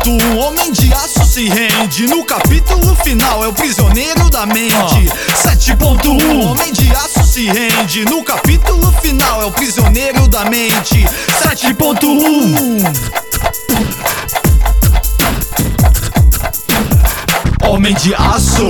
7.1, homem de aço se rende. No capítulo final é o prisioneiro da mente. 7.1, homem de aço se rende. No capítulo final é o prisioneiro da mente. 7.1, homem de aço.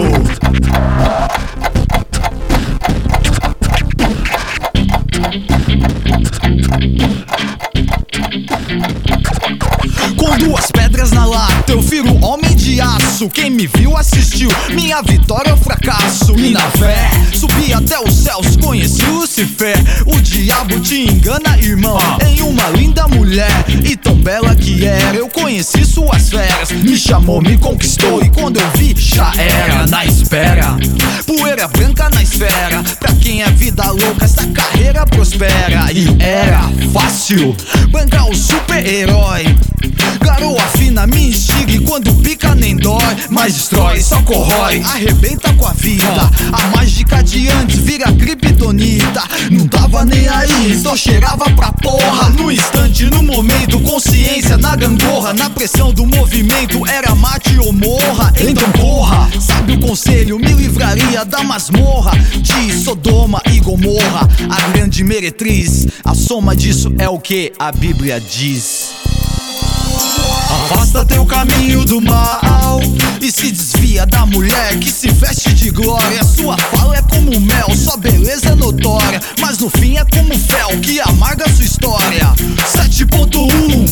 Com duas pedras na lata eu viro homem de aço. Quem me viu assistiu, minha vitória é o fracasso. E na fé, subi até os céus, conheci Lucifer. O diabo te engana, irmão, em uma linda mulher. E tão bela que era, eu conheci suas feras. Me chamou, me conquistou e quando eu vi, já era. Na espera, poeira branca na esfera. Pra quem é vida louca, essa carreira prospera. E era fácil bancar o super-herói. Garoa fina me instiga e quando pica nem dói. Mas destrói, só corrói, arrebenta com a vida. A mágica de antes vira criptonita. Não tava nem aí, só cheirava pra porra. No instante, no momento, consciência na gangorra. Na pressão do movimento, era mate ou morra. Então corra, sabe o conselho, me livraria da masmorra de Sodoma e Gomorra. A grande meretriz, a soma disso é o que a Bíblia diz. Afasta teu caminho do mal e se desvia da mulher que se veste de glória. Sua fala é como mel, sua beleza é notória, mas no fim é como fel que amarga sua história. 7.1,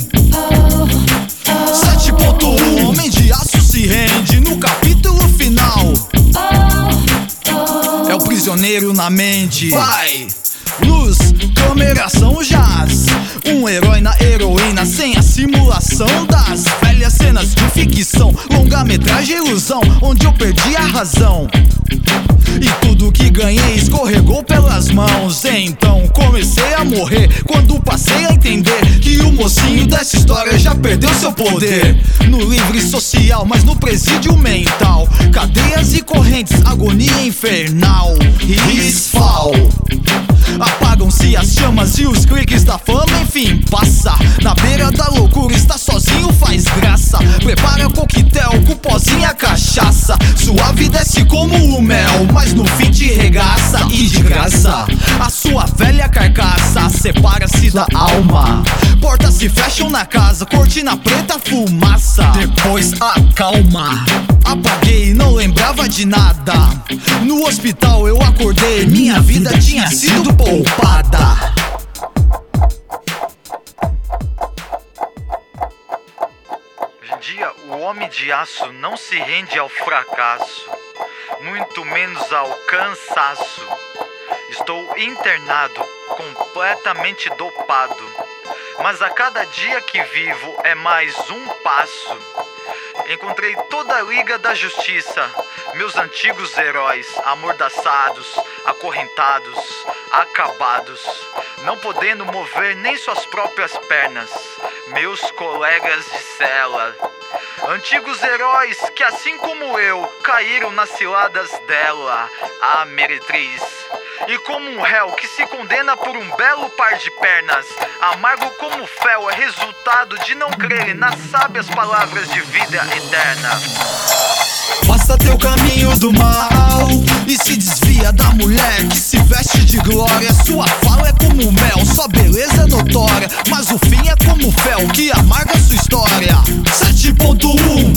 7.1, homem de aço se rende. No capítulo final é o prisioneiro na mente. Vai! Luz, câmera, ação, jazz. Um herói na heroína, sem a simulação das velhas cenas de ficção. Longa-metragem, ilusão, onde eu perdi a razão. E tudo que ganhei escorregou pelas mãos. Então comecei a morrer quando passei a entender que o mocinho dessa história já perdeu seu poder. No livre social, mas no presídio mental. Cadeias e correntes, agonia infernal. Risfal. Apagam-se as chamas e os cliques da fama, enfim, passa. Na beira da loucura, está sozinho, faz graça. Prepara coquetel com pozinho a cachaça. Suave desce como o mel, mas no fim te regaça. E de graça, a sua velha carcaça separa-se da alma. Portas se fecham na casa, cortina preta, fumaça. Depois acalma. Apaguei e não lembrava de nada. No hospital eu acordei, minha vida tinha sido poupada. Hoje em dia, o homem de aço não se rende ao fracasso, muito menos ao cansaço. Estou internado, completamente dopado, mas a cada dia que vivo é mais um passo. Encontrei toda a Liga da Justiça, meus antigos heróis, amordaçados, acorrentados, acabados, não podendo mover nem suas próprias pernas, meus colegas de cela. Antigos heróis que, assim como eu, caíram nas ciladas dela, a meretriz. E como um réu que se condena por um belo par de pernas, amargo como fel é resultado de não crer nas sábias palavras de vida eterna. Afasta teu caminho do mal e se desvia da mulher que se veste de glória. Sua fala é como mel, sua beleza é notória, mas o fim é como fel que amarga sua história. 7.1,